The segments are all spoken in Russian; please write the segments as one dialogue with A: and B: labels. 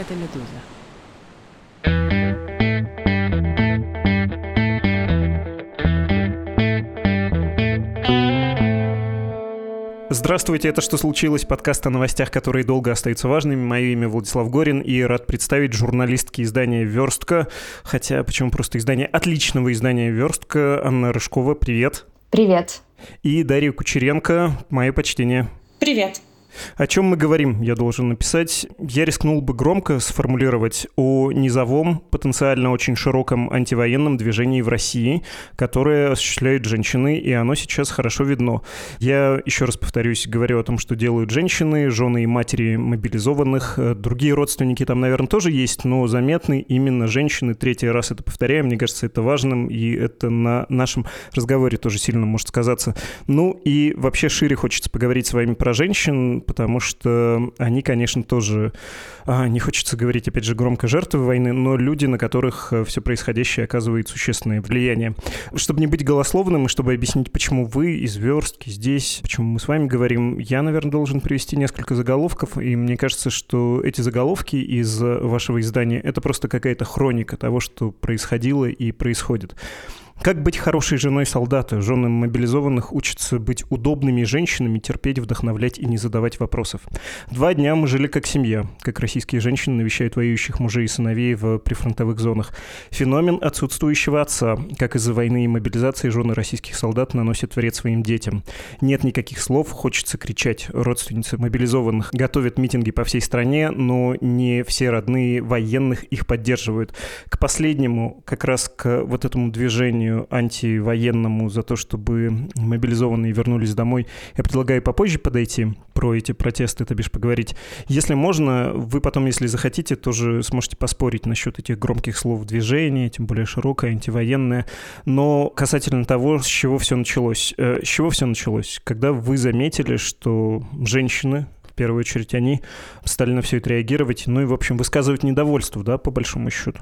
A: это «Медуза».
B: Здравствуйте, это «Что случилось?» Подкаст о новостях, которые долго остаются важными. Мое имя Владислав Горин, и рад представить журналистки издания «Верстка», хотя почему просто издание, отличного издания «Верстка», Анна Рыжкова. Привет.
C: Привет.
B: И Дарья Кучеренко. Мое почтение.
C: Привет.
B: О чем мы говорим, я должен написать. Я рискнул бы громко сформулировать о низовом, потенциально очень широком антивоенном движении в России, которое осуществляют женщины, и оно сейчас хорошо видно. Я, еще раз повторюсь, говорю о том, что делают женщины, жены и матери мобилизованных. Другие родственники там, наверное, тоже есть, но заметны именно женщины. Третий раз это повторяю, мне кажется, это важным, и это на нашем разговоре тоже сильно может сказаться. Ну и вообще шире хочется поговорить с вами про женщин, потому что они, конечно, тоже, не хочется говорить, опять же, громко, жертвы войны, но люди, на которых все происходящее оказывает существенное влияние. Чтобы не быть голословным и чтобы объяснить, почему вы из «Верстки» здесь, почему мы с вами говорим, я, наверное, должен привести несколько заголовков, и мне кажется, что эти заголовки из вашего издания — это просто какая-то хроника того, что происходило и происходит. Как быть хорошей женой солдата? Жены мобилизованных учатся быть удобными женщинами, терпеть, вдохновлять и не задавать вопросов. 2 дня мы жили как семья, как российские женщины навещают воюющих мужей и сыновей в прифронтовых зонах. Феномен отсутствующего отца, как из-за войны и мобилизации жены российских солдат наносят вред своим детям. Нет никаких слов, хочется кричать. Родственницы мобилизованных готовят митинги по всей стране, но не все родные военных их поддерживают. К последнему, как раз к вот этому движению антивоенному за то, чтобы мобилизованные вернулись домой, я предлагаю попозже подойти, про эти протесты, то бишь поговорить. Если можно, вы потом, если захотите, тоже сможете поспорить насчет этих громких слов движения, тем более широкое, антивоенное. Но касательно того, с чего все началось. С чего все началось? Когда вы заметили, что женщины, в первую очередь они, стали на все это реагировать, ну и, в общем, высказывать недовольство, да, по большому счету.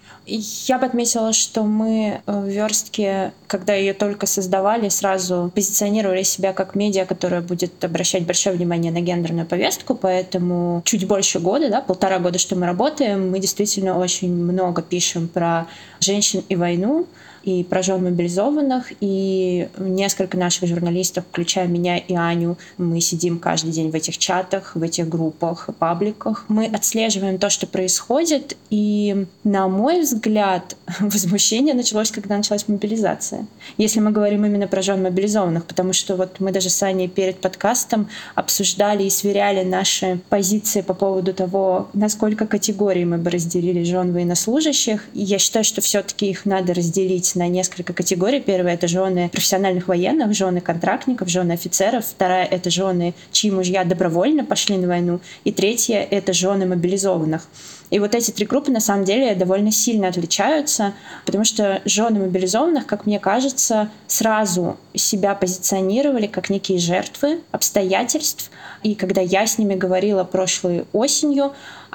C: Я бы отметила, что мы в «Верстке», когда ее только создавали, сразу позиционировали себя как медиа, которая будет обращать большое внимание на гендерную повестку, поэтому чуть больше года, 1,5 года, что мы работаем, мы действительно очень много пишем про женщин и войну, и про жен мобилизованных, и несколько наших журналистов, включая меня и Аню, мы сидим каждый день в этих чатах, в этих группах, пабликах. Мы отслеживаем то, что происходит, и, на мой взгляд, возмущение началось, когда началась мобилизация. Если мы говорим именно про жен мобилизованных, потому что вот мы даже с Аней перед подкастом обсуждали и сверяли наши позиции по поводу того, на сколько категорий мы бы разделили жен военнослужащих. И я считаю, что все-таки их надо разделить на несколько категорий. Первая — это жены профессиональных военных, жены контрактников, жены офицеров. Вторая — это жены, чьи мужья добровольно пошли на войну. И третья — это жены мобилизованных. И вот эти 3 группы на самом деле довольно сильно отличаются, потому что жены мобилизованных, как мне кажется, сразу себя позиционировали как некие жертвы обстоятельств. И когда я с ними говорила прошлой осенью,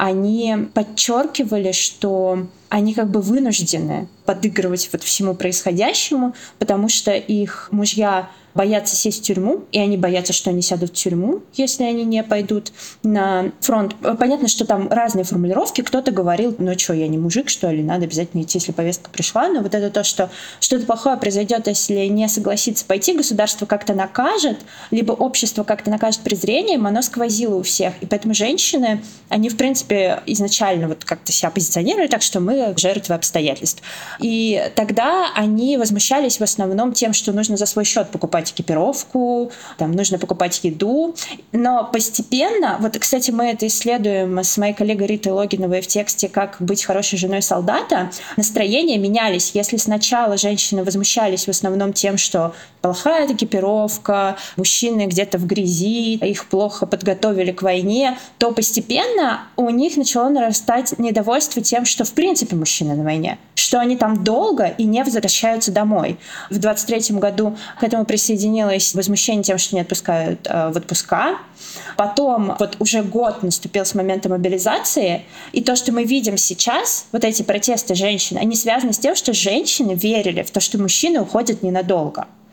C: они подчеркивали, что они как бы вынуждены подыгрывать вот всему происходящему, потому что их мужья боятся сесть в тюрьму, и они боятся, что они сядут в тюрьму, если они не пойдут на фронт. Понятно, что там разные формулировки. Кто-то говорил, ну что, я не мужик, что ли, надо обязательно идти, если повестка пришла. Но вот это то, что что-то плохое произойдет, если не согласиться пойти, государство как-то накажет, либо общество как-то накажет презрением, оно сквозило у всех. И поэтому женщины, они, в принципе, изначально вот как-то себя позиционировали так, что мы жертвы обстоятельств. И тогда они возмущались в основном тем, что нужно за свой счет покупать экипировку, там нужно покупать еду. Но постепенно, вот, кстати, мы это исследуем с моей коллегой Ритой Логиновой в тексте «Как быть хорошей женой солдата», настроения менялись. Если сначала женщины возмущались в основном тем, что плохая экипировка, мужчины где-то в грязи, их плохо подготовили к войне, то постепенно у них начало нарастать недовольство тем, что в принципе мужчины на войне, что они там долго и не возвращаются домой. В 23-м году к этому присоединилось возмущение тем, что не отпускают в отпуска. Потом вот уже год наступил с момента мобилизации, и то, что мы видим сейчас, вот эти протесты женщин, они связаны с тем, что женщины верили в то, что мужчины уходят ненадолго.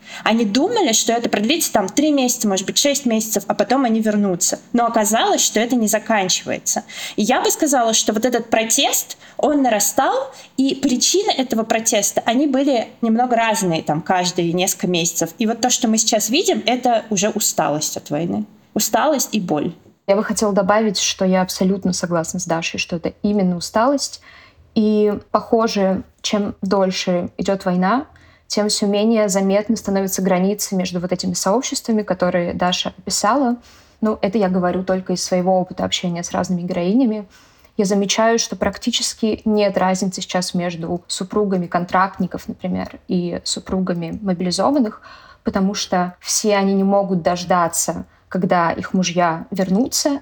C: Они думали, что это продлится там 3 месяца, может быть, 6 месяцев, а потом они вернутся. Но оказалось, что это не заканчивается. И я бы сказала, что вот этот протест, он нарастал, и причины этого протеста, они были немного разные, там, каждые несколько месяцев. И вот то, что мы сейчас видим, это уже усталость от войны. Усталость и боль.
A: Я бы хотела добавить, что я абсолютно согласна с Дашей, что это именно усталость. И, похоже, чем дольше идет война, тем все менее заметны становятся границы между вот этими сообществами, которые Даша описала. Ну, это я говорю только из своего опыта общения с разными героинями. Я замечаю, что практически нет разницы сейчас между супругами контрактников, например, и супругами мобилизованных, потому что все они не могут дождаться, когда их мужья вернутся,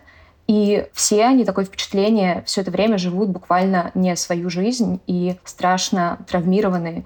A: и все они, такое впечатление, все это время живут буквально не свою жизнь и страшно травмированы.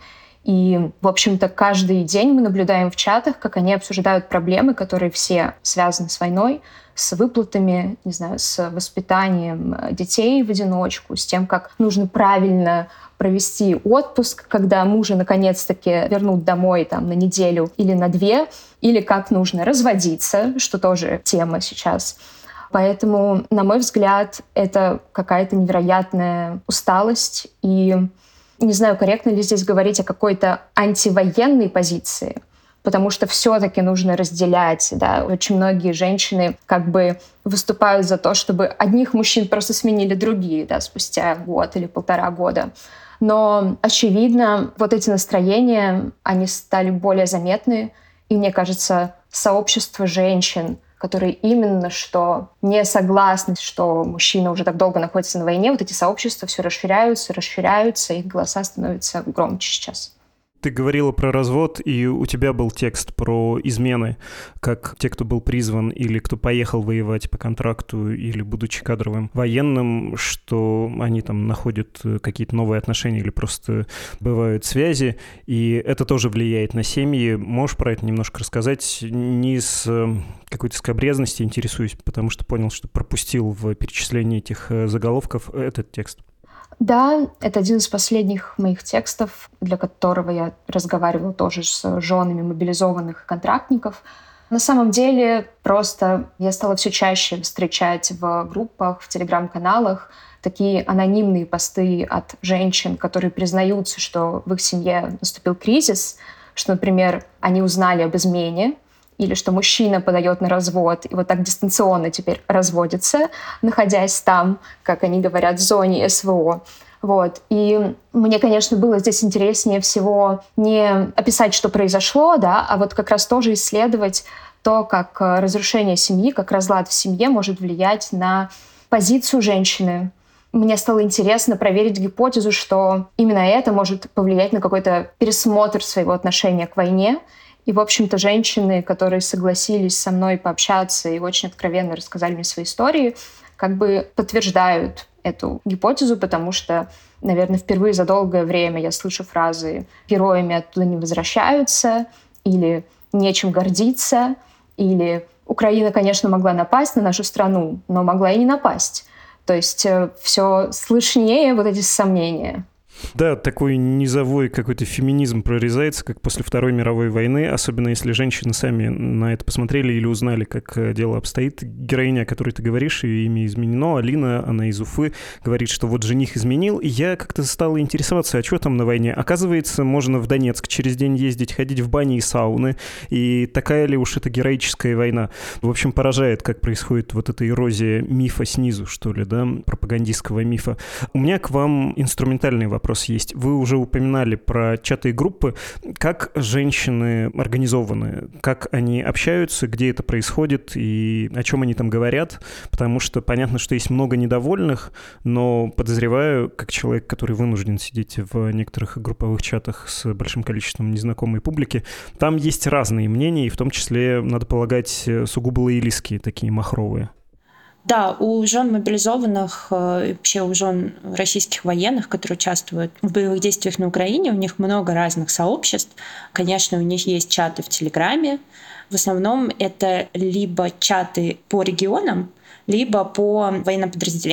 A: И, в общем-то, каждый день мы наблюдаем в чатах, как они обсуждают проблемы, которые все связаны с войной, с выплатами, не знаю, с воспитанием детей в одиночку, с тем, как нужно правильно провести отпуск, когда мужа наконец-таки вернут домой там, на неделю или на 2, или как нужно разводиться, что тоже тема сейчас. Поэтому, на мой взгляд, это какая-то невероятная усталость. И не знаю, корректно ли здесь говорить о какой-то антивоенной позиции, потому что все-таки нужно разделять. Да? Очень многие женщины как бы выступают за то, чтобы одних мужчин просто сменили другие, да, спустя год или 1,5 года. Но, очевидно, вот эти настроения, они стали более заметны. И, мне кажется, сообщество женщин, которые именно что не согласны, что мужчина уже так долго находится на войне, вот эти сообщества все расширяются, их голоса становятся громче сейчас.
B: Ты говорила про развод, и у тебя был текст про измены, как те, кто был призван или кто поехал воевать по контракту или будучи кадровым военным, что они там находят какие-то новые отношения или просто бывают связи, и это тоже влияет на семьи. Можешь про это немножко рассказать? Не из какой-то скабрезности интересуюсь, потому что понял, что пропустил в перечислении этих заголовков этот текст.
A: Да, это один из последних моих текстов, для которого я разговаривала тоже с женами мобилизованных контрактников. На самом деле, просто я стала все чаще встречать в группах, в телеграм-каналах такие анонимные посты от женщин, которые признаются, что в их семье наступил кризис, что, например, они узнали об измене, или что мужчина подает на развод и вот так дистанционно теперь разводится, находясь там, как они говорят, в зоне СВО. Вот. И мне, конечно, было здесь интереснее всего не описать, что произошло, да, а вот как раз тоже исследовать то, как разрушение семьи, как разлад в семье может влиять на позицию женщины. Мне стало интересно проверить гипотезу, что именно это может повлиять на какой-то пересмотр своего отношения к войне. И, в общем-то, женщины, которые согласились со мной пообщаться и очень откровенно рассказали мне свои истории, как бы подтверждают эту гипотезу, потому что, наверное, впервые за долгое время я слышу фразы «героями оттуда не возвращаются» или «нечем гордиться» или «Украина, конечно, могла напасть на нашу страну, но могла и не напасть». То есть все слышнее вот эти сомнения.
B: Да, такой низовой какой-то феминизм прорезается, как после Второй мировой войны, особенно если женщины сами на это посмотрели или узнали, как дело обстоит. Героиня, о которой ты говоришь, ее имя изменено, Алина, она из Уфы, говорит, что вот жених изменил, и я как-то стала интересоваться, а что там на войне? Оказывается, можно в Донецк через день ездить, ходить в бани и сауны, и такая ли уж это героическая война? В общем, поражает, как происходит вот эта эрозия мифа снизу, что ли, да, пропагандистского мифа. У меня к вам инструментальный вопрос есть. Вы уже упоминали про чаты и группы. Как женщины организованы? Как они общаются? Где это происходит? И о чем они там говорят? Потому что понятно, что есть много недовольных, но подозреваю, как человек, который вынужден сидеть в некоторых групповых чатах с большим количеством незнакомой публики, там есть разные мнения, и в том числе, надо полагать, сугубо лоялистские, такие махровые.
C: Да, у жен мобилизованных, вообще у жен российских военных, которые участвуют в боевых действиях на Украине, у них много разных сообществ. Конечно, у них есть чаты в Телеграме. В основном это либо чаты по регионам, либо по военным подразделениям.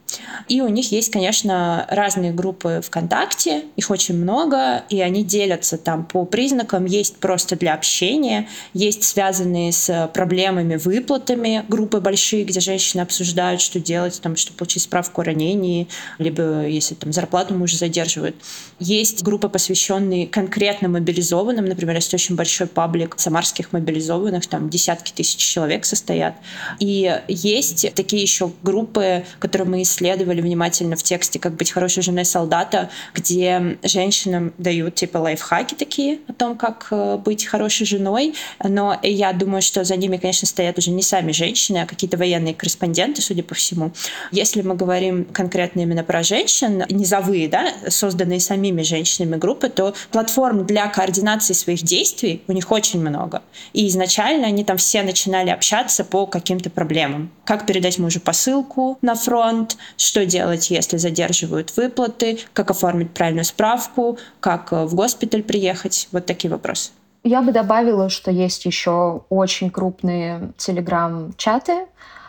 C: И у них есть, конечно, разные группы ВКонтакте, их очень много, и они делятся там по признакам. Есть просто для общения, есть связанные с проблемами, выплатами группы большие, где женщины обсуждают, что делать, там, чтобы получить справку о ранении, либо если там зарплату мужа задерживают. Есть группы, посвященные конкретно мобилизованным. Например, есть очень большой паблик самарских мобилизованных, там десятки тысяч человек состоят. И есть такие еще группы, которые мы исследовали внимательно в тексте «Как быть хорошей женой солдата», где женщинам дают типа лайфхаки такие о том, как быть хорошей женой. Но я думаю, что за ними, конечно, стоят уже не сами женщины, а какие-то военные корреспонденты, судя по всему. Если мы говорим конкретно именно про женщин, низовые, да, созданные самими женщинами группы, то платформ для координации своих действий у них очень много. И изначально они там все начинали общаться по каким-то проблемам. Как передать мужу посылку на фронт, что делать, если задерживают выплаты, как оформить правильную справку, как в госпиталь приехать. Вот такие вопросы.
A: Я бы добавила, что есть еще очень крупные телеграм-чаты,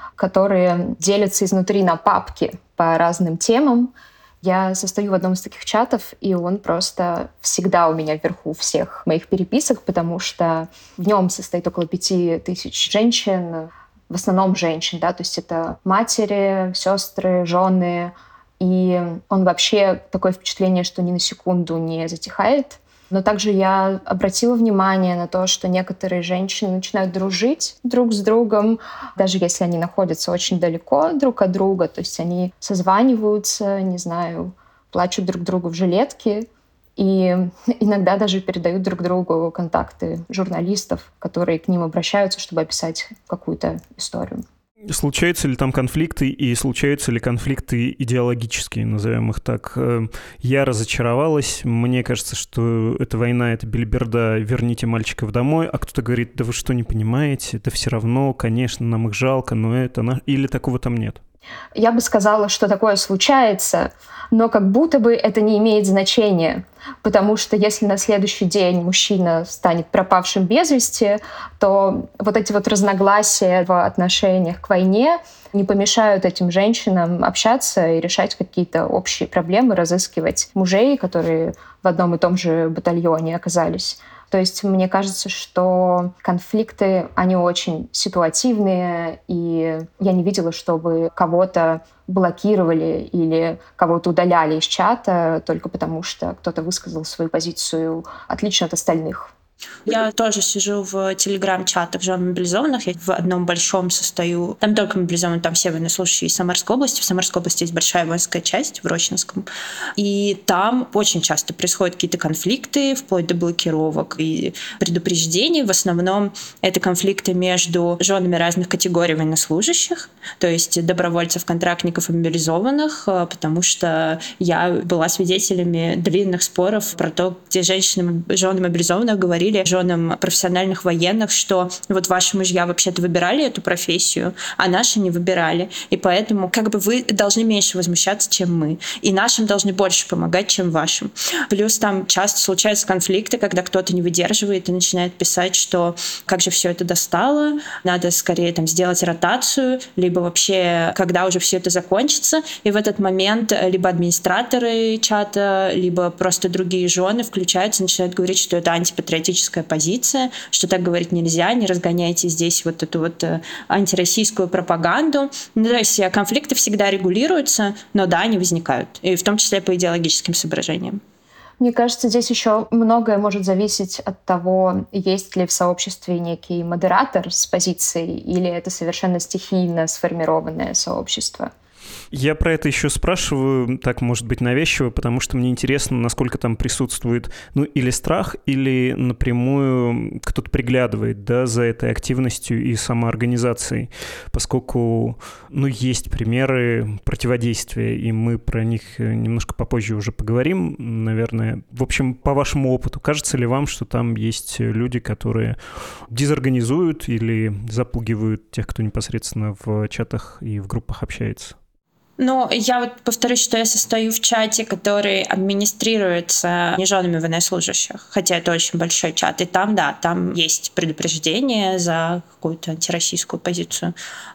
A: которые делятся изнутри на папки по разным темам. Я состою в одном из таких чатов, и он просто всегда у меня вверху всех моих переписок, потому что в нем состоит около 5000 женщин, в основном женщин, да, то есть это матери, сестры, жены, и он вообще такое впечатление, что ни на секунду не затихает. Но также я обратила внимание на то, что некоторые женщины начинают дружить друг с другом, даже если они находятся очень далеко друг от друга, то есть они созваниваются, не знаю, плачут друг другу в жилетке, и иногда даже передают друг другу контакты журналистов, которые к ним обращаются, чтобы описать какую-то историю.
B: Случаются ли там конфликты, и случаются ли конфликты идеологические, назовем их так? Я разочаровалась, мне кажется, что эта война — это белиберда «верните мальчиков домой», а кто-то говорит: да вы что, не понимаете, это все равно, конечно, нам их жалко, но это... Или такого там нет?
A: Я бы сказала, что такое случается, но как будто бы это не имеет значения, потому что если на следующий день мужчина станет пропавшим без вести, то вот эти вот разногласия в отношениях к войне не помешают этим женщинам общаться и решать какие-то общие проблемы, разыскивать мужей, которые в одном и том же батальоне оказались. То есть мне кажется, что конфликты, они очень ситуативные, и я не видела, чтобы кого-то блокировали или кого-то удаляли из чата только потому, что кто-то высказал свою позицию отлично от остальных.
C: Я тоже сижу в телеграм-чатах жен мобилизованных. Я в одном большом состою. Там только мобилизованные, там все военнослужащие из Самарской области. В Самарской области есть большая воинская часть, в Рочинском. И там очень часто происходят какие-то конфликты, вплоть до блокировок и предупреждений. В основном это конфликты между женами разных категорий военнослужащих, то есть добровольцев, контрактников и мобилизованных, потому что я была свидетелями длинных споров про то, где женщины, жены мобилизованных говорили женам профессиональных военных, что вот ваши мужья вообще-то выбирали эту профессию, а наши не выбирали. И поэтому как бы вы должны меньше возмущаться, чем мы. И нашим должны больше помогать, чем вашим. Плюс там часто случаются конфликты, когда кто-то не выдерживает и начинает писать, что как же все это достало, надо скорее там сделать ротацию, либо вообще когда уже все это закончится. И в этот момент либо администраторы чата, либо просто другие жены включаются и начинают говорить, что это антипатриотическая позиция, что так говорить нельзя, не разгоняйте здесь вот эту вот антироссийскую пропаганду. Ну, то есть конфликты всегда регулируются, но да, они возникают. И в том числе по идеологическим соображениям.
A: Мне кажется, здесь еще многое может зависеть от того, есть ли в сообществе некий модератор с позицией, или это совершенно стихийно сформированное сообщество.
B: Я про это еще спрашиваю, так, может быть, навязчиво, потому что мне интересно, насколько там присутствует, или страх, или напрямую кто-то приглядывает, да, за этой активностью и самоорганизацией, поскольку, есть примеры противодействия, и мы про них немножко попозже уже поговорим, наверное. В общем, по вашему опыту, кажется ли вам, что там есть люди, которые дезорганизуют или запугивают тех, кто непосредственно в чатах и в группах общается?
C: Ну, я вот повторюсь, что я состою в чате, который администрируется не женами военнослужащих, хотя это очень большой чат, и там, да, там есть предупреждение за какую-то антироссийскую позицию.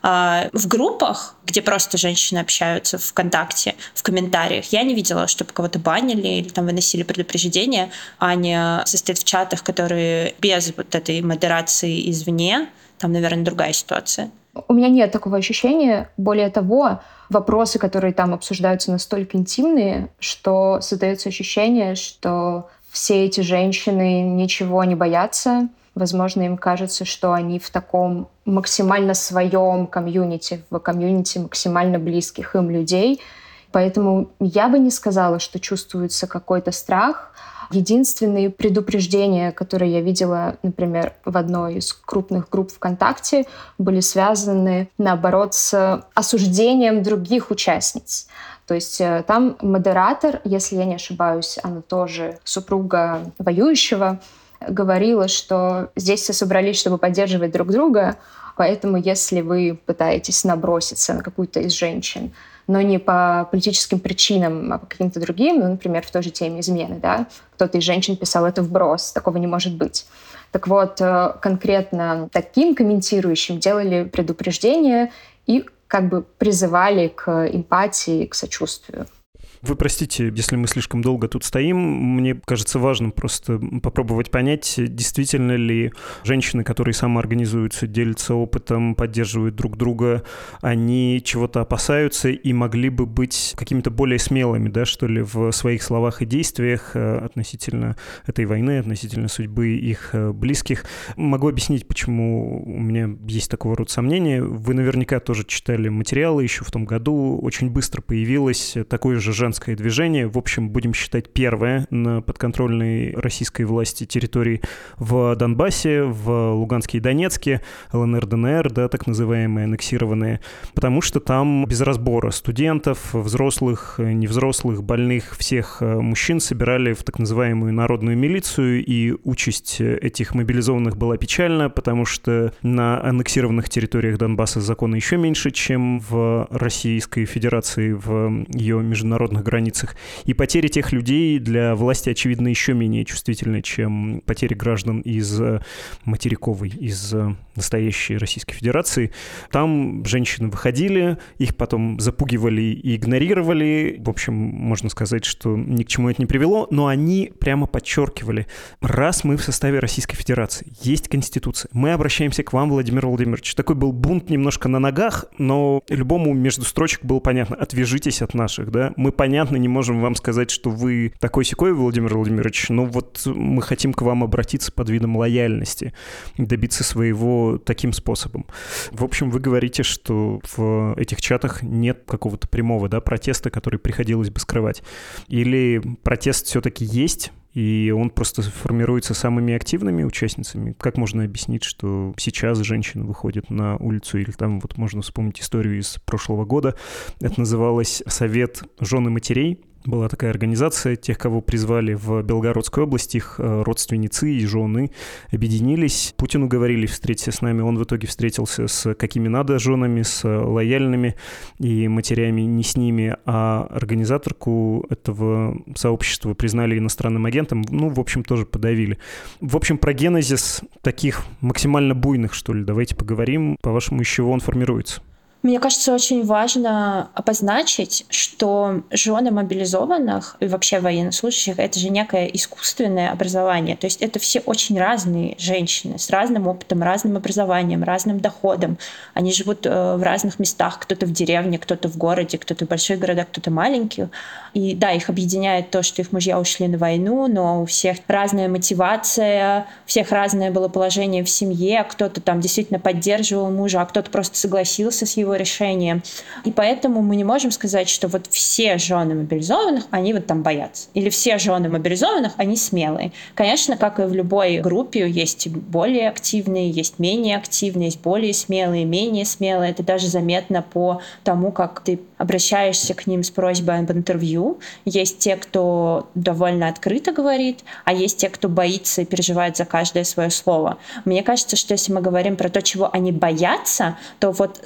C: А в группах, где просто женщины общаются ВКонтакте, в комментариях, я не видела, чтобы кого-то банили или там выносили предупреждение. Аня состоит в чатах, которые без вот этой модерации извне, там, наверное, другая ситуация.
A: У меня нет такого ощущения. Более того, вопросы, которые там обсуждаются, настолько интимные, что создается ощущение, что все эти женщины ничего не боятся. Возможно, им кажется, что они в таком максимально своем комьюнити, в комьюнити максимально близких им людей. Поэтому я бы не сказала, что чувствуется какой-то страх. Единственные предупреждения, которые я видела, например, в одной из крупных групп ВКонтакте, были связаны, наоборот, с осуждением других участниц. То есть там модератор, если я не ошибаюсь, она тоже супруга воюющего, говорила, что здесь все собрались, чтобы поддерживать друг друга, поэтому если вы пытаетесь наброситься на какую-то из женщин, но не по политическим причинам, а по каким-то другим, ну, например, в той же теме измены, да, кто-то из женщин писал это вброс, такого не может быть. Так вот, конкретно таким комментирующим делали предупреждения и как бы призывали к эмпатии, к сочувствию.
B: Вы простите, если мы слишком долго тут стоим. Мне кажется важным просто попробовать понять, действительно ли женщины, которые самоорганизуются, делятся опытом, поддерживают друг друга, они чего-то опасаются и могли бы быть какими-то более смелыми, да, что ли, в своих словах и действиях относительно этой войны, относительно судьбы их близких. Могу объяснить, почему у меня есть такого рода сомнения. Вы наверняка тоже читали материалы еще в том году. Очень быстро появилось такое же женское движение, в общем, будем считать первое на подконтрольной российской власти территории в Донбассе, в Луганске и Донецке, ЛНР, ДНР, да, так называемые аннексированные, потому что там без разбора студентов, взрослых, невзрослых, больных, всех мужчин собирали в так называемую народную милицию, и участь этих мобилизованных была печальна, потому что на аннексированных территориях Донбасса законы еще меньше, чем в Российской Федерации, в ее международных границах. И потери тех людей для власти, очевидно, еще менее чувствительны, чем потери граждан из материковой, из настоящей Российской Федерации. Там женщины выходили, их потом запугивали и игнорировали. В общем, можно сказать, что ни к чему это не привело, но они прямо подчеркивали: раз мы в составе Российской Федерации, есть Конституция, мы обращаемся к вам, Владимир Владимирович. Такой был бунт немножко на ногах, но любому между строчек было понятно: отвяжитесь от наших, да, мы понятно не можем вам сказать, что вы такой-сякой, Владимир Владимирович, но вот мы хотим к вам обратиться под видом лояльности, добиться своего таким способом. В общем, вы говорите, что в этих чатах нет какого-то прямого, да, протеста, который приходилось бы скрывать. Или протест все-таки есть, и он просто формируется самыми активными участницами? Как можно объяснить, что сейчас женщины выходят на улицу, или там вот можно вспомнить историю из прошлого года, это называлось «Совет жен и матерей». Была такая организация, тех, кого призвали в Белгородской области, их родственницы и жены объединились. Путину говорили: встретиться с нами. Он в итоге встретился с какими надо женами, с лояльными, и матерями не с ними. А организаторку этого сообщества признали иностранным агентом. Ну, в общем, тоже подавили. В общем, про генезис таких максимально буйных, что ли, давайте поговорим. По-вашему, из чего он формируется?
C: Мне кажется, очень важно обозначить, что жены мобилизованных и вообще военнослужащих — это же некое искусственное образование. То есть это все очень разные женщины с разным опытом, разным образованием, разным доходом. Они живут в разных местах, кто-то в деревне, кто-то в городе, кто-то в больших городах, кто-то маленький. И да, их объединяет то, что их мужья ушли на войну, но у всех разная мотивация, у всех разное было положение в семье. Кто-то там действительно поддерживал мужа, а кто-то просто согласился с его решением. И поэтому мы не можем сказать, что вот все жены мобилизованных, они вот там боятся. Или все жены мобилизованных, они смелые. Конечно, как и в любой группе, есть более активные, есть менее активные, есть более смелые, менее смелые. Это даже заметно по тому, как ты обращаешься к ним с просьбой об интервью. Есть те, кто довольно открыто говорит, а есть те, кто боится и переживает за каждое свое слово. Мне кажется, что если мы говорим про то, чего они боятся, то вот страх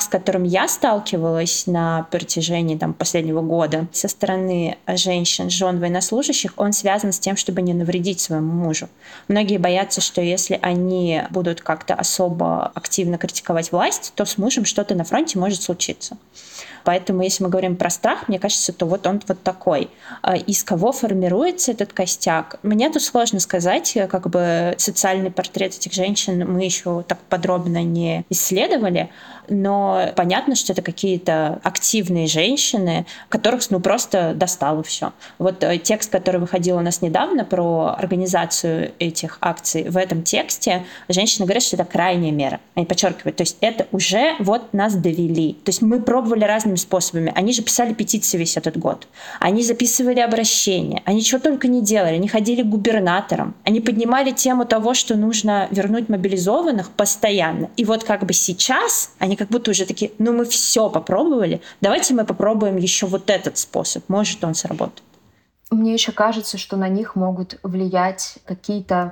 C: с которым я сталкивалась на протяжении последнего года со стороны женщин, жен военнослужащих, он связан с тем, чтобы не навредить своему мужу. Многие боятся, что если они будут как-то особо активно критиковать власть, то с мужем что-то на фронте может случиться. Поэтому, если мы говорим про страх, мне кажется, то вот он вот такой. Из кого формируется этот костяк? Мне тут сложно сказать, как бы социальный портрет этих женщин мы еще так подробно не исследовали, но понятно, что это какие-то активные женщины, которых просто достало все. Вот текст, который выходил у нас недавно про организацию этих акций, в этом тексте женщины говорят, что это крайняя мера. Они подчеркивают, то есть это уже вот нас довели. То есть мы пробовали разными способами. Они же писали петиции весь этот год. Они записывали обращения. Они чего только не делали. Они ходили к губернаторам. Они поднимали тему того, что нужно вернуть мобилизованных постоянно. И вот как бы сейчас они как будто уже такие, мы все попробовали, давайте мы попробуем еще вот этот способ. Может, он сработает.
A: Мне еще кажется, что на них могут влиять какие-то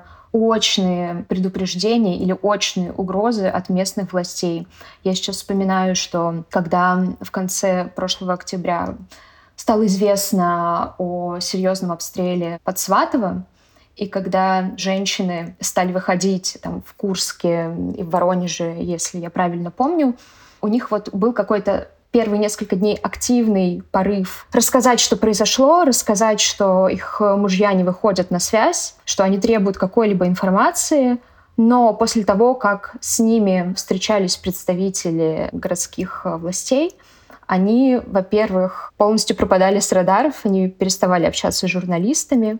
A: очные предупреждения или очные угрозы от местных властей. Я сейчас вспоминаю, что когда в конце прошлого октября стало известно о серьезном обстреле под Сватово, и когда женщины стали выходить в Курске и в Воронеже, если я правильно помню, у них был какой-то первые несколько дней активный порыв рассказать, что произошло, рассказать, что их мужья не выходят на связь, что они требуют какой-либо информации. Но после того, как с ними встречались представители городских властей, они, во-первых, полностью пропадали с радаров, они переставали общаться с журналистами.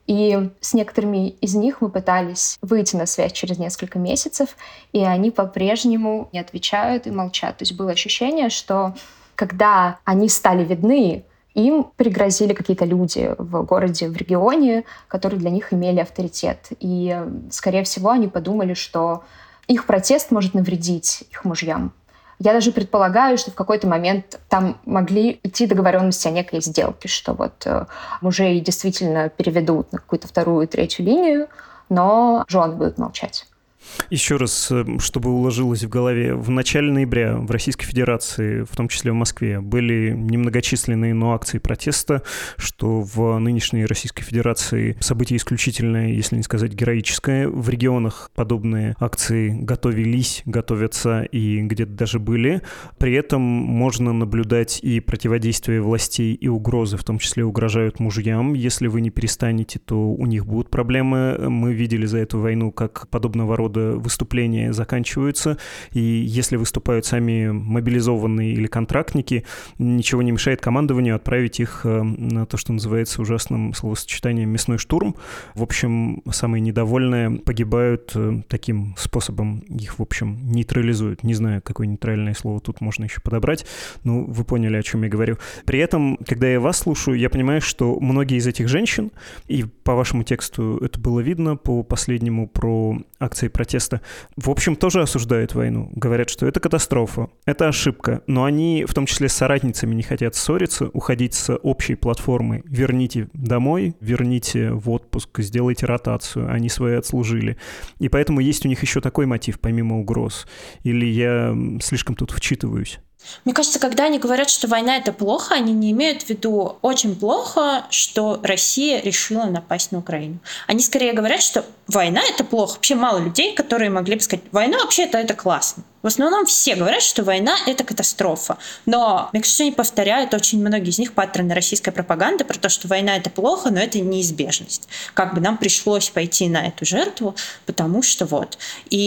A: И с некоторыми из них мы пытались выйти на связь через несколько месяцев, и они по-прежнему не отвечают и молчат. То есть было ощущение, что когда они стали видны, им пригрозили какие-то люди в городе, в регионе, которые для них имели авторитет. И, скорее всего, они подумали, что их протест может навредить их мужьям. Я даже предполагаю, что в какой-то момент там могли идти договоренности о некой сделке, что мужей действительно переведут на какую-то вторую, третью линию, но жены будут молчать.
B: Еще раз, чтобы уложилось в голове, в начале ноября в Российской Федерации, в том числе в Москве, были немногочисленные, но акции протеста, что в нынешней Российской Федерации событие исключительное, если не сказать героическое. В регионах подобные акции готовились, готовятся и где-то даже были. При этом можно наблюдать и противодействие властей, и угрозы, в том числе угрожают мужьям. Если вы не перестанете, то у них будут проблемы. Мы видели за эту войну, как подобного рода выступления заканчиваются, и если выступают сами мобилизованные или контрактники, ничего не мешает командованию отправить их на то, что называется ужасным словосочетанием «мясной штурм». В общем, самые недовольные погибают таким способом, их, в общем, нейтрализуют. Не знаю, какое нейтральное слово тут можно еще подобрать, но вы поняли, о чем я говорю. При этом, когда я вас слушаю, я понимаю, что многие из этих женщин, и по вашему тексту это было видно, по последнему про акции протеста, в общем, тоже осуждают войну. Говорят, что это катастрофа, это ошибка, но они, в том числе с соратницами, не хотят ссориться, уходить с общей платформы. Верните домой, верните в отпуск, сделайте ротацию, они свои отслужили. И поэтому есть у них еще такой мотив, помимо угроз. Или я слишком тут вчитываюсь?
C: Мне кажется, когда они говорят, что война — это плохо, они не имеют в виду очень плохо, что Россия решила напасть на Украину. Они скорее говорят, что война — это плохо. Вообще мало людей, которые могли бы сказать, война вообще-то это классно. В основном все говорят, что война — это катастрофа. Но, мне кажется, они повторяют, очень многие из них, паттерны российской пропаганды про то, что война — это плохо, но это неизбежность. Как бы нам пришлось пойти на эту жертву, потому что вот.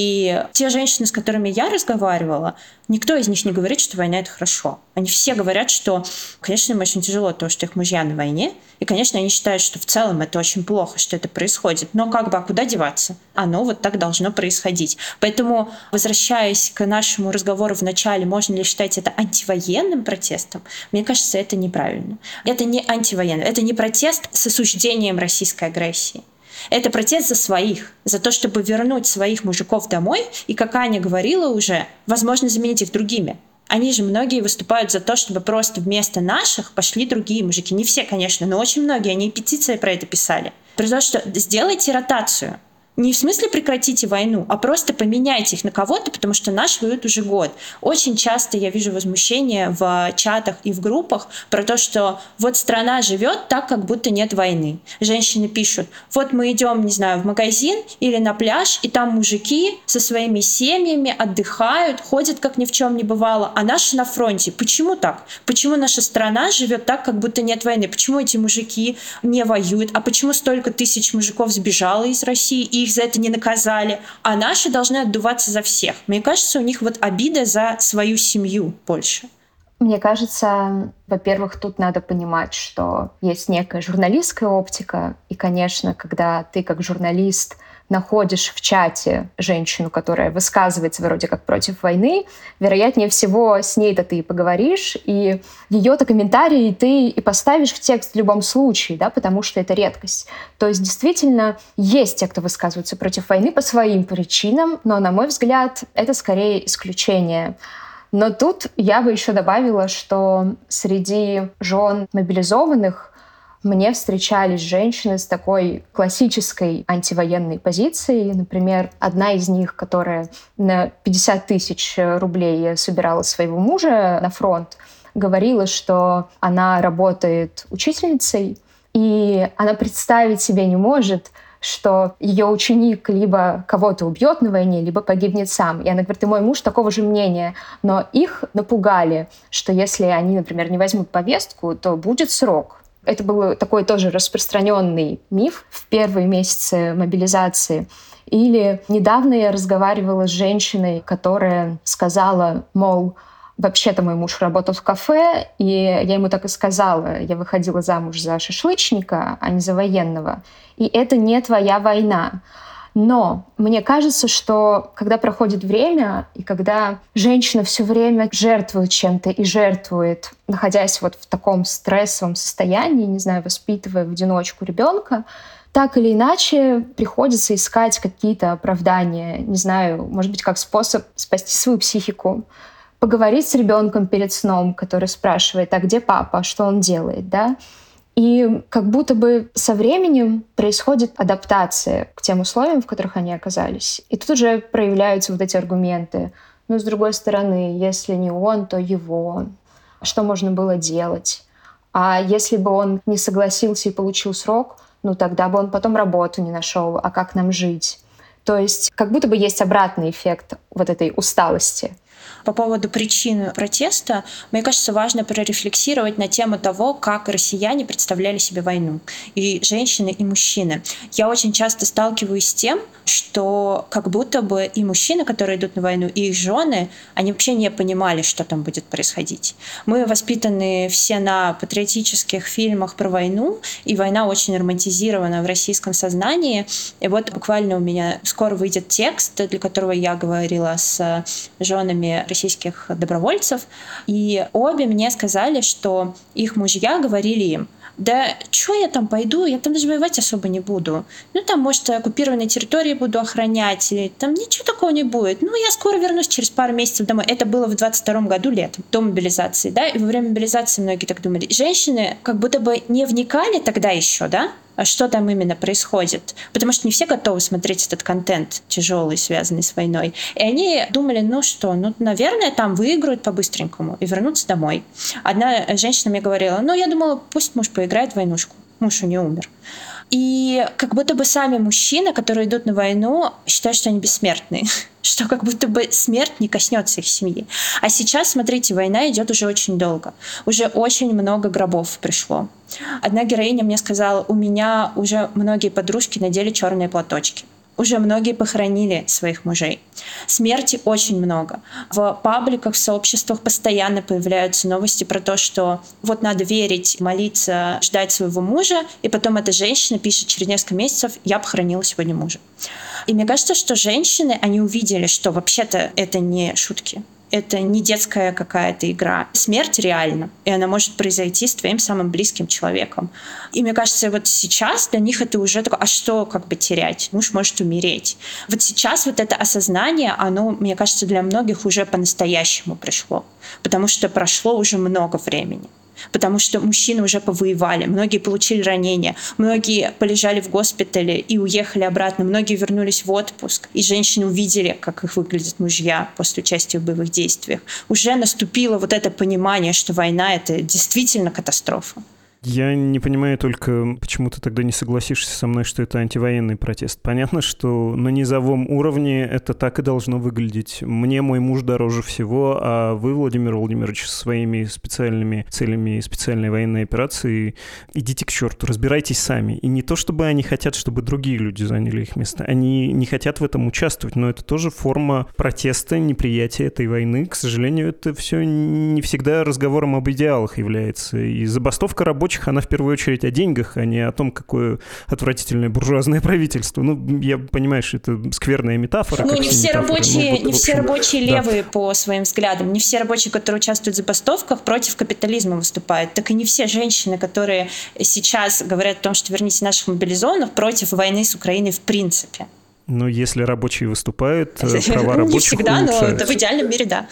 C: И те женщины, с которыми я разговаривала, никто из них не говорит, что война — это хорошо. Они все говорят, что, конечно, им очень тяжело то, что их мужья на войне, и, конечно, они считают, что в целом это очень плохо, что это происходит. Но как бы, а куда деваться? Оно вот так должно происходить. Поэтому, возвращаясь к нашему разговору в начале, можно ли считать это антивоенным протестом, мне кажется, это неправильно. Это не антивоенный, это не протест с осуждением российской агрессии. Это протест за своих, за то, чтобы вернуть своих мужиков домой, и, как Аня говорила уже, возможно, заменить их другими. Они же многие выступают за то, чтобы просто вместо наших пошли другие мужики. Не все, конечно, но очень многие. Они и петиции про это писали. При том, что сделайте ротацию. Не в смысле прекратите войну, а просто поменяйте их на кого-то, потому что наш воюет уже год. Очень часто я вижу возмущение в чатах и в группах про то, что вот страна живет так, как будто нет войны. Женщины пишут, вот мы идем, не знаю, в магазин или на пляж, и там мужики со своими семьями отдыхают, ходят, как ни в чем не бывало, а наши на фронте. Почему так? Почему наша страна живет так, как будто нет войны? Почему эти мужики не воюют? А почему столько тысяч мужиков сбежало из России, и их за это не наказали, а наши должны отдуваться за всех? Мне кажется, у них вот обида за свою семью больше.
A: Мне кажется, во-первых, тут надо понимать, что есть некая журналистская оптика, и, конечно, когда ты как журналист находишь в чате женщину, которая высказывается вроде как против войны, вероятнее всего с ней-то ты и поговоришь, и ее-то комментарии ты и поставишь в текст в любом случае, да, потому что это редкость. То есть действительно есть те, кто высказывается против войны по своим причинам, но, на мой взгляд, это скорее исключение. Но тут я бы еще добавила, что среди жен мобилизованных мне встречались женщины с такой классической антивоенной позицией. Например, одна из них, которая на 50 тысяч рублей собирала своего мужа на фронт, говорила, что она работает учительницей, и она представить себе не может, что ее ученик либо кого-то убьет на войне, либо погибнет сам. И она говорит, и мой муж такого же мнения. Но их напугали, что если они, например, не возьмут повестку, то будет срок. Это был такой тоже распространенный миф в первые месяцы мобилизации. Или недавно я разговаривала с женщиной, которая сказала, мол, вообще-то мой муж работал в кафе, и я ему так и сказала, я выходила замуж за шашлычника, а не за военного. И это не твоя война. Но мне кажется, что когда проходит время, и когда женщина все время жертвует чем-то и жертвует, находясь вот в таком стрессовом состоянии, не знаю, воспитывая в одиночку ребенка, так или иначе приходится искать какие-то оправдания, не знаю, может быть, как способ спасти свою психику, поговорить с ребенком перед сном, который спрашивает, а где папа, что он делает, да? И как будто бы со временем происходит адаптация к тем условиям, в которых они оказались. И тут уже проявляются вот эти аргументы. Но с другой стороны, если не он, то его. Что можно было делать? А если бы он не согласился и получил срок, ну тогда бы он потом работу не нашел. А как нам жить? То есть как будто бы есть обратный эффект вот этой усталости.
C: По поводу причин протеста, мне кажется, важно прорефлексировать на тему того, как россияне представляли себе войну. И женщины, и мужчины. Я очень часто сталкиваюсь с тем, что как будто бы и мужчины, которые идут на войну, и их жены, они вообще не понимали, что там будет происходить. Мы воспитаны все на патриотических фильмах про войну, и война очень романтизирована в российском сознании. И вот буквально у меня скоро выйдет текст, для которого я говорила с женами российских добровольцев, и обе мне сказали, что их мужья говорили им, да что я там пойду, я там даже воевать особо не буду. Ну там, может, оккупированные территории буду охранять, или там ничего такого не будет. Ну я скоро вернусь через пару месяцев домой. Это было в 22 году летом, до мобилизации, да, и во время мобилизации многие так думали. Женщины как будто бы не вникали тогда еще, да, что там именно происходит. Потому что не все готовы смотреть этот контент тяжелый, связанный с войной. И они думали, ну что, ну, наверное, там выиграют по-быстренькому и вернутся домой. Одна женщина мне говорила, ну, я думала, пусть муж поиграет в войнушку. Муж у нее умер. И как будто бы сами мужчины, которые идут на войну, считают, что они бессмертные, что как будто бы смерть не коснется их семьи. А сейчас, смотрите, война идет уже очень долго. Уже очень много гробов пришло. Одна героиня мне сказала, у меня уже многие подружки надели черные платочки. Уже многие похоронили своих мужей. Смерти очень много. В пабликах, в сообществах постоянно появляются новости про то, что вот надо верить, молиться, ждать своего мужа, и потом эта женщина пишет через несколько месяцев «я похоронила сегодня мужа». И мне кажется, что женщины, они увидели, что вообще-то это не шутки. Это не детская какая-то игра. Смерть реальна, и она может произойти с твоим самым близким человеком. И мне кажется, вот сейчас для них это уже такое, а что как бы терять? Муж может умереть. Вот сейчас вот это осознание, оно, мне кажется, для многих уже по-настоящему пришло, потому что прошло уже много времени. потому что мужчины уже повоевали, многие получили ранения, многие полежали в госпитале и уехали обратно, многие вернулись в отпуск, и женщины увидели, как их выглядят мужья после участия в боевых действиях. Уже наступило вот это понимание, что война — это действительно катастрофа.
B: Я не понимаю только, почему ты тогда не согласишься со мной, что это антивоенный протест. Понятно, что на низовом уровне это так и должно выглядеть. Мне мой муж дороже всего, а вы, Владимир Владимирович, со своими специальными целями и специальной военной операции идите к черту, разбирайтесь сами. И не то, чтобы они хотят, чтобы другие люди заняли их место. Они не хотят в этом участвовать, но это тоже форма протеста, неприятия этой войны. К сожалению, это все не всегда разговором об идеалах является. И забастовка рабочих, она в первую очередь о деньгах, а не о том, какое отвратительное буржуазное правительство. Ну, я понимаю, что это скверная метафора.
C: Ну, не все рабочие,
B: не
C: все рабочие левые по своим взглядам, не все рабочие, которые участвуют в забастовках, против капитализма выступают. Так и не все женщины, которые сейчас говорят о том, что верните наших мобилизованных, против войны с Украиной в принципе.
B: Но если рабочие выступают, права рабочих
C: не всегда,
B: улучшаются.
C: но в идеальном мире, да.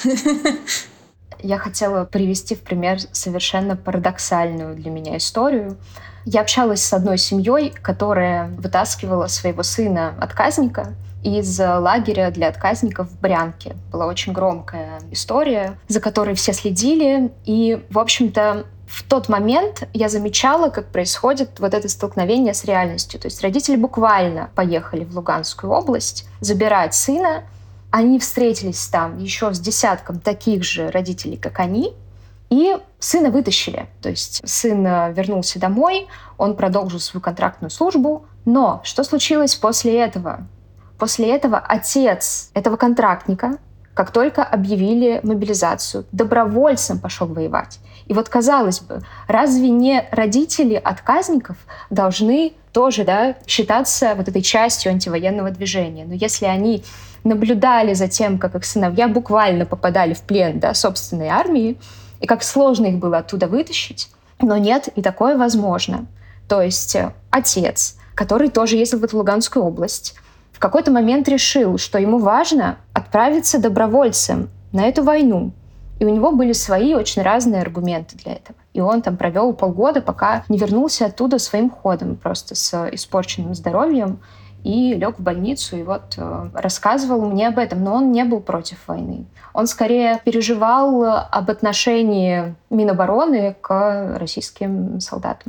A: Я хотела привести в пример совершенно парадоксальную для меня историю. Я общалась с одной семьей, которая вытаскивала своего сына-отказника из лагеря для отказников в Брянке. Была очень громкая история, за которой все следили. И, в общем-то, в тот момент я замечала, как происходит вот это столкновение с реальностью. То есть родители буквально поехали в Луганскую область забирать сына. Они встретились там еще с десятком таких же родителей, как они, и сына вытащили. То есть сын вернулся домой, он продолжил свою контрактную службу. Но что случилось после этого? После этого отец этого контрактника, как только объявили мобилизацию, добровольцем пошел воевать. И вот, казалось бы, разве не родители отказников должны тоже, считаться вот этой частью антивоенного движения? Но если они наблюдали за тем, как их сыновья буквально попадали в плен собственной армии, и как сложно их было оттуда вытащить, но нет, и такое возможно. То есть отец, который тоже ездил в эту Луганскую область, в какой-то момент решил, что ему важно отправиться добровольцем на эту войну. И у него были свои очень разные аргументы для этого. И он там провел полгода, пока не вернулся оттуда своим ходом, просто с испорченным здоровьем, и лег в больницу, и вот рассказывал мне об этом. Но он не был против войны. Он скорее переживал об отношении Минобороны к российским солдатам.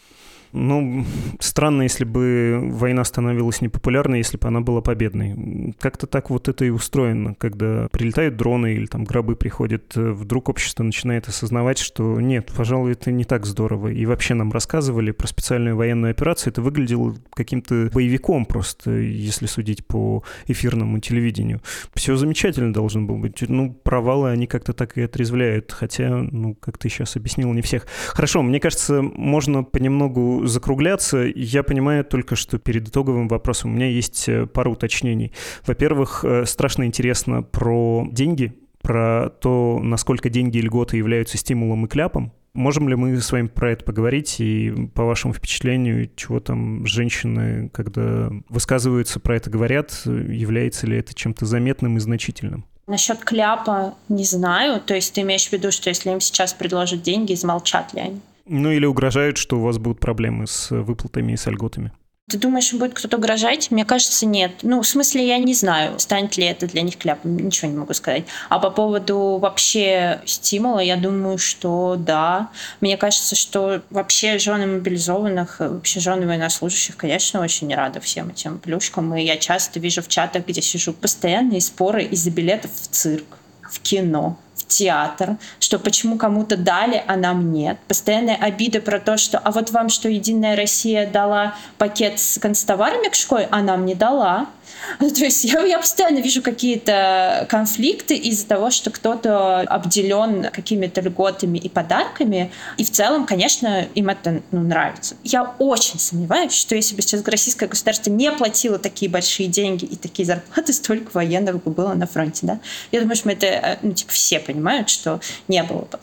B: Ну, странно, если бы война становилась непопулярной, если бы она была победной. Как-то так вот это и устроено. Когда прилетают дроны или там гробы приходят, вдруг общество начинает осознавать, что нет, пожалуй, это не так здорово. И вообще нам рассказывали про специальную военную операцию. Это выглядело каким-то боевиком просто, если судить по эфирному телевидению. Все замечательно должно было быть. Ну, провалы они как-то так и отрезвляют. Хотя, как ты сейчас объяснил, не всех. Хорошо, мне кажется, можно понемногу закругляться. Я понимаю только, что перед итоговым вопросом у меня есть пара уточнений. Во-первых, страшно интересно про деньги, про то, насколько деньги и льготы являются стимулом и кляпом. Можем ли мы с вами про это поговорить? И по вашему впечатлению, чего там женщины, когда высказываются, про это говорят, является ли это чем-то заметным и значительным?
C: Насчет кляпа не знаю. То есть ты имеешь в виду, что если им сейчас предложат деньги, замолчат ли они?
B: Ну или угрожают, что у вас будут проблемы с выплатами и с льготами.
C: Ты думаешь, им будет кто-то угрожать? Мне кажется, нет. В смысле, я не знаю, станет ли это для них кляпом. Ничего не могу сказать. А по поводу вообще стимула, я думаю, что да. Мне кажется, что вообще жены мобилизованных, вообще жены военнослужащих, конечно, очень рады всем этим плюшкам. И я часто вижу в чатах, где сижу, постоянные споры из-за билетов в цирк, в кино, театр, что почему кому-то дали, а нам нет. Постоянная обида про то, что а вот вам что, Единая Россия дала пакет с канцтоварами к школе, а нам не дала. То есть я постоянно вижу какие-то конфликты из-за того, что кто-то обделен какими-то льготами и подарками, и в целом, конечно, им это нравится. Я очень сомневаюсь, что если бы сейчас российское государство не платило такие большие деньги и такие зарплаты, столько военных бы было на фронте, да? Я думаю, что мы это, все понимают, что не было бы.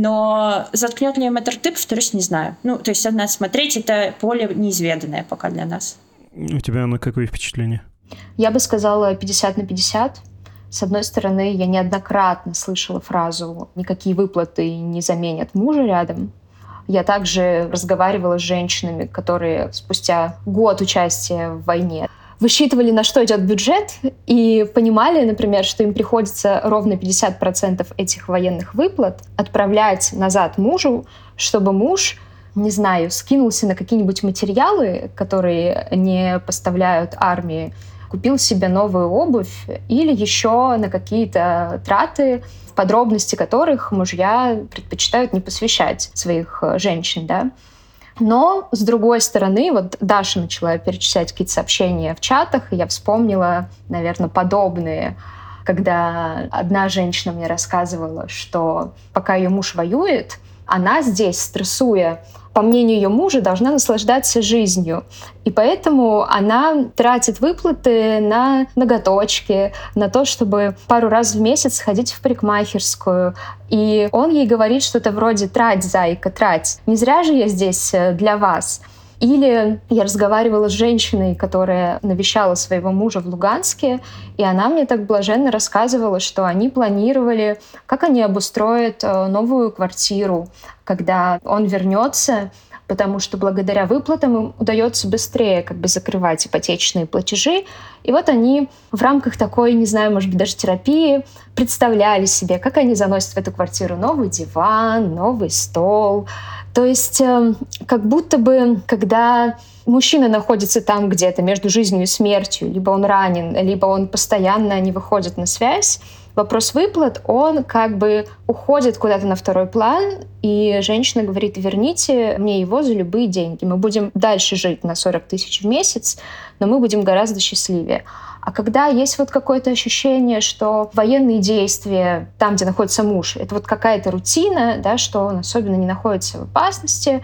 C: Но заткнет ли им это рты, повторюсь, не знаю. То есть надо смотреть, это поле неизведанное пока для нас.
B: У тебя какое впечатление?
A: Я бы сказала 50/50. С одной стороны, я неоднократно слышала фразу «никакие выплаты не заменят мужа рядом». Я также разговаривала с женщинами, которые спустя год участия в войне высчитывали, на что идет бюджет, и понимали, например, что им приходится ровно 50% этих военных выплат отправлять назад мужу, чтобы муж, не знаю, скинулся на какие-нибудь материалы, которые не поставляют армии, купил себе новую обувь или еще на какие-то траты, в подробности которых мужья предпочитают не посвящать своих женщин, да. Но, с другой стороны, вот Даша начала перечислять какие-то сообщения в чатах, и я вспомнила, наверное, подобные, когда одна женщина мне рассказывала, что пока ее муж воюет, она здесь, стрессуя, по мнению ее мужа, должна наслаждаться жизнью. И поэтому она тратит выплаты на ноготочки, на то, чтобы пару раз в месяц сходить в парикмахерскую. И он ей говорит что-то вроде «трать, зайка, трать. Не зря же я здесь для вас». Или я разговаривала с женщиной, которая навещала своего мужа в Луганске, и она мне так блаженно рассказывала, что они планировали, как они обустроят новую квартиру, когда он вернется, потому что благодаря выплатам им удается быстрее закрывать ипотечные платежи. И вот они в рамках такой, не знаю, может быть, даже терапии представляли себе, как они заносят в эту квартиру новый диван, новый стол. То есть как будто бы, когда мужчина находится там где-то между жизнью и смертью, либо он ранен, либо он постоянно не выходит на связь, вопрос выплат, он уходит куда-то на второй план, и женщина говорит: верните мне его за любые деньги. Мы будем дальше жить на 40 тысяч в месяц, но мы будем гораздо счастливее. А когда есть какое-то ощущение, что военные действия там, где находится муж, это какая-то рутина, да, что он особенно не находится в опасности,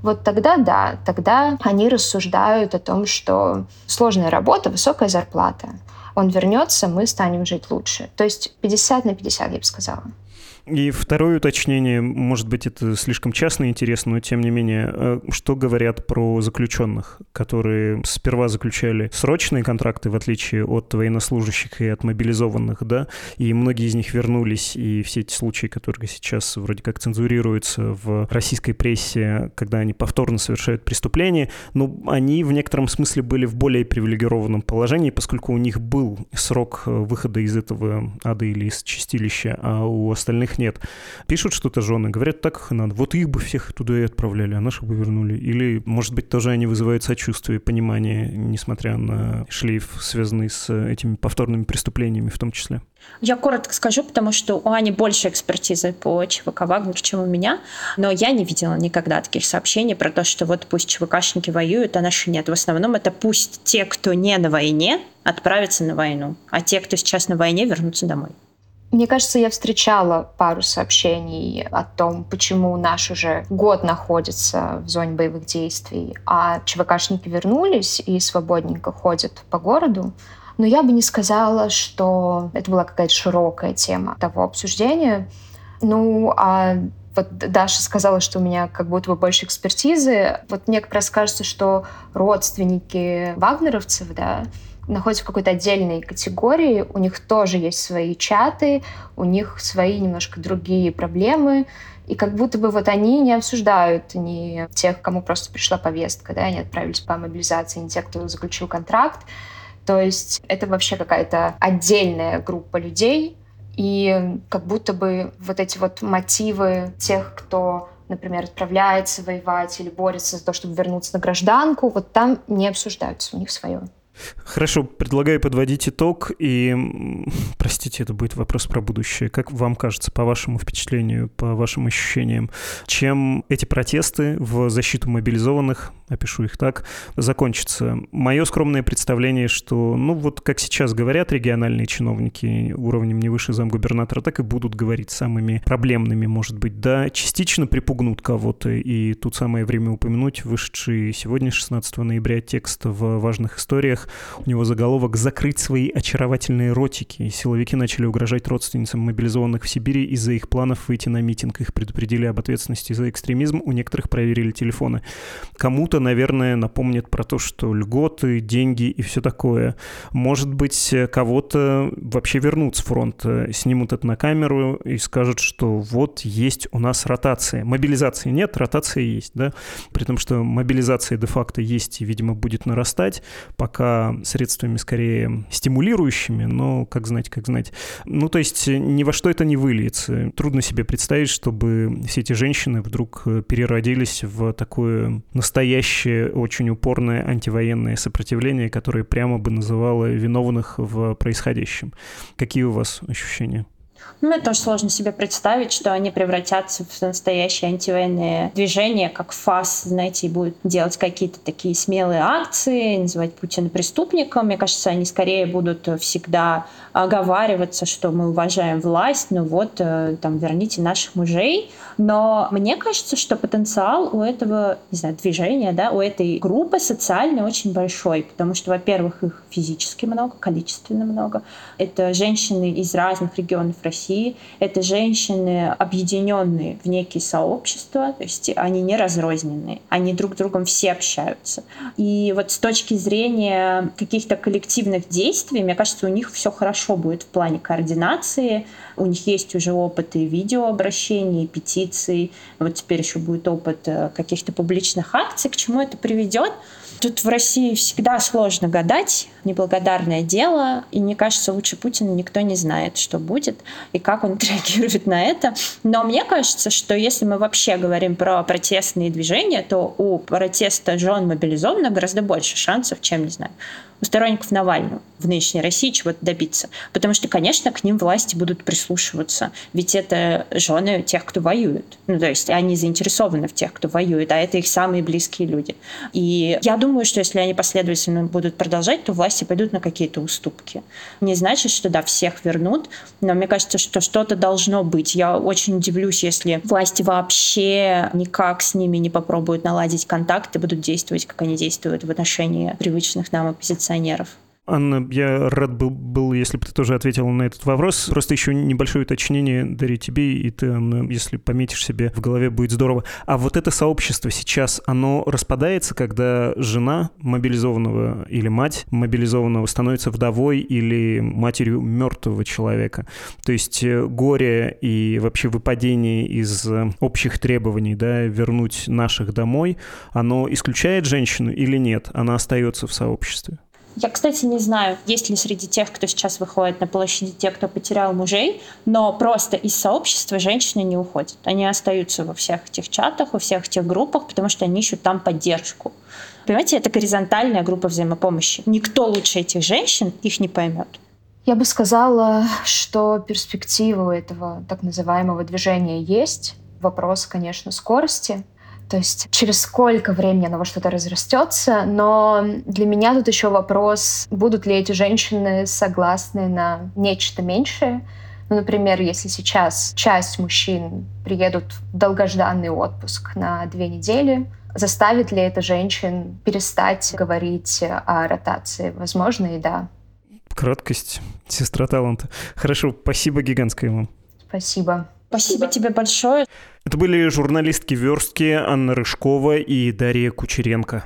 A: тогда они рассуждают о том, что сложная работа, высокая зарплата. Он вернется, мы станем жить лучше. То есть 50 на 50, я бы сказала.
B: И второе уточнение, может быть, это слишком частно и интересно, но тем не менее, что говорят про заключенных, которые сперва заключали срочные контракты, в отличие от военнослужащих и от мобилизованных, да, и многие из них вернулись, и все эти случаи, которые сейчас вроде как цензурируются в российской прессе, когда они повторно совершают преступления, но они в некотором смысле были в более привилегированном положении, поскольку у них был срок выхода из этого ада или из чистилища, а у остальных нет. Пишут что-то жены, говорят, так их и надо. Вот их бы всех туда и отправляли, а наших бы вернули. Или, может быть, тоже они вызывают сочувствие, понимание, несмотря на шлейф, связанный с этими повторными преступлениями в том числе.
C: Я коротко скажу, потому что у Ани больше экспертизы по ЧВК «Вагнер», чем у меня, но я не видела никогда таких сообщений про то, что пусть ЧВКшники воюют, а наши нет. В основном это пусть те, кто не на войне, отправятся на войну, а те, кто сейчас на войне, вернутся домой.
A: Мне кажется, я встречала пару сообщений о том, почему наш уже год находится в зоне боевых действий, а ЧВКшники вернулись и свободненько ходят по городу. Но я бы не сказала, что это была какая-то широкая тема того обсуждения. Даша сказала, что у меня как будто бы больше экспертизы. Мне как раз кажется, что родственники вагнеровцев, да, находятся в какой-то отдельной категории, у них тоже есть свои чаты, у них свои немножко другие проблемы, и как будто бы они не обсуждают ни тех, кому просто пришла повестка, да, они отправились по мобилизации, ни тех, кто заключил контракт. То есть это вообще какая-то отдельная группа людей, и как будто бы эти мотивы тех, кто, например, отправляется воевать или борется за то, чтобы вернуться на гражданку, там не обсуждаются, у них свое.
B: Хорошо, предлагаю подводить итог, и, простите, это будет вопрос про будущее. Как вам кажется, по вашему впечатлению, по вашим ощущениям, чем эти протесты в защиту мобилизованных, опишу их так, закончатся? Мое скромное представление, что, как сейчас говорят региональные чиновники уровнем не выше замгубернатора, так и будут говорить самыми проблемными, может быть, да, частично припугнут кого-то, и тут самое время упомянуть вышедший сегодня, 16 ноября, текст в «Важных историях», соцсетях. У него заголовок «Закрыть свои очаровательные ротики». И силовики начали угрожать родственницам мобилизованных в Сибири из-за их планов выйти на митинг. Их предупредили об ответственности за экстремизм, у некоторых проверили телефоны. Кому-то, наверное, напомнят про то, что льготы, деньги и все такое. Может быть, кого-то вообще вернут с фронта, снимут это на камеру и скажут, что вот есть у нас ротация. Мобилизации нет, ротация есть, да? При том, что мобилизация де-факто есть и, видимо, будет нарастать, пока средствами скорее стимулирующими, но как знать, как знать. Ну, то есть ни во что это не выльется. Трудно себе представить, чтобы все эти женщины вдруг переродились в такое настоящее, очень упорное антивоенное сопротивление, которое прямо бы называло виновных в происходящем. Какие у вас ощущения?
C: Мне тоже сложно себе представить, что они превратятся в настоящее антивоенное движение, как ФАС, знаете, и будут делать какие-то такие смелые акции, называть Путина преступником. Мне кажется, они скорее будут всегда оговариваться, что мы уважаем власть, ну вот, там, верните наших мужей. Но мне кажется, что потенциал у этого, не знаю, движения, да, у этой группы социальный очень большой, потому что, во-первых, их физически много, количественно много. Это женщины из разных регионов России, это женщины, объединенные в некие сообщества, то есть они не разрозненные, они друг с другом все общаются. И вот с точки зрения каких-то коллективных действий, мне кажется, у них все хорошо будет в плане координации, у них есть уже опыт и видеообращений, и петиций, вот теперь еще будет опыт каких-то публичных акций. К чему это приведет? Тут в России всегда сложно гадать, неблагодарное дело, и мне кажется, лучше Путина никто не знает, что будет и как он отреагирует на это. Но мне кажется, что если мы вообще говорим про протестные движения, то у протеста жен мобилизованных гораздо больше шансов, чем, не знаю, у сторонников Навального в нынешней России чего-то добиться. Потому что, конечно, к ним власти будут прислушиваться. Ведь это жены тех, кто воюет. Ну, то есть они заинтересованы в тех, кто воюет, а это их самые близкие люди. И я думаю, что если они последовательно будут продолжать, то власти пойдут на какие-то уступки. Не значит, что да, всех вернут, но мне кажется, что что-то должно быть. Я очень удивлюсь, если власти вообще никак с ними не попробуют наладить контакт и будут действовать, как они действуют в отношении привычных нам оппозиционеров.
B: Анна, я рад был, если бы ты тоже ответила на этот вопрос. Просто еще небольшое уточнение, Дарья, тебе, и ты, Анна, если пометишь себе в голове, будет здорово. А вот это сообщество сейчас, оно распадается, когда жена мобилизованного или мать мобилизованного становится вдовой или матерью мертвого человека. То есть горе и вообще выпадение из общих требований, да, вернуть наших домой, оно исключает женщину или нет? Она остается в сообществе?
C: Я, кстати, не знаю, есть ли среди тех, кто сейчас выходит на площади, те, кто потерял мужей, но просто из сообщества женщины не уходят. Они остаются во всех этих чатах, во всех этих группах, потому что они ищут там поддержку. Понимаете, это горизонтальная группа взаимопомощи. Никто лучше этих женщин их не поймет.
A: Я бы сказала, что перспектива у этого так называемого движения есть. Вопрос, конечно, скорости. То есть через сколько времени оно во что-то разрастется, но для меня тут еще вопрос, будут ли эти женщины согласны на нечто меньшее. Ну, например, если сейчас часть мужчин приедут в долгожданный отпуск на 2 недели, заставит ли это женщин перестать говорить о ротации? Возможно, и да.
B: Краткость, сестра таланта. Хорошо, спасибо гигантское вам.
A: Спасибо.
C: Спасибо тебе большое.
B: Это были журналистки «Верстки» Анна Рыжкова и Дарья Кучеренко.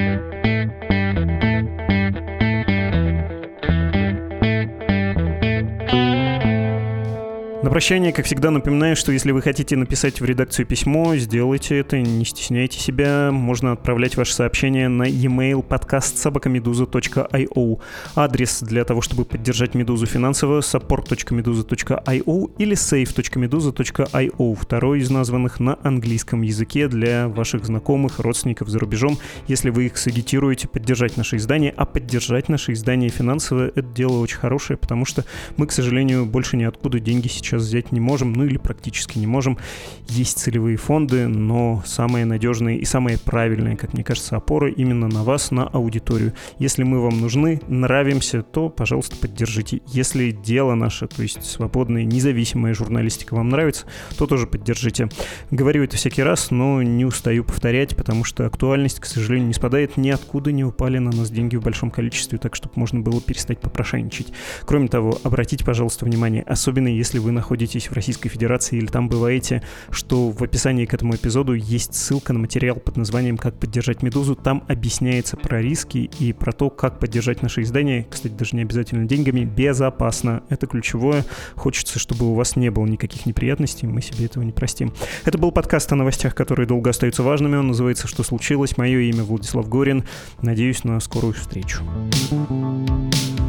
B: На прощание, как всегда, напоминаю, что если вы хотите написать в редакцию письмо, сделайте это, не стесняйте себя. Можно отправлять ваши сообщения на e-mail podcast@meduza.io. Адрес для того, чтобы поддержать «Медузу» финансово — support.meduza.io или save.meduza.io. Второй из названных на английском языке для ваших знакомых, родственников за рубежом. Если вы их сагитируете поддержать наше издание, а поддержать наше издание финансово — это дело очень хорошее, потому что мы, к сожалению, больше ниоткуда деньги сейчас сейчас взять не можем, ну или практически не можем. Есть целевые фонды, но самые надежные и самые правильные, как мне кажется, опоры именно на вас, на аудиторию. Если мы вам нужны, нравимся, то, пожалуйста, поддержите. Если дело наше, то есть свободная, независимая журналистика вам нравится, то тоже поддержите. Говорю это всякий раз, но не устаю повторять, потому что актуальность, к сожалению, не спадает, ниоткуда не упали на нас деньги в большом количестве, так чтобы можно было перестать попрошайничать. Кроме того, обратите, пожалуйста, внимание, особенно если вы находитесь в Российской Федерации или там бываете, что в описании к этому эпизоду есть ссылка на материал под названием «Как поддержать Медузу». Там объясняется про риски и про то, как поддержать наше издание, кстати, даже не обязательно деньгами, безопасно. Это ключевое. Хочется, чтобы у вас не было никаких неприятностей, мы себе этого не простим. Это был подкаст о новостях, которые долго остаются важными. Он называется «Что случилось?». Мое имя Владислав Горин. Надеюсь на скорую встречу.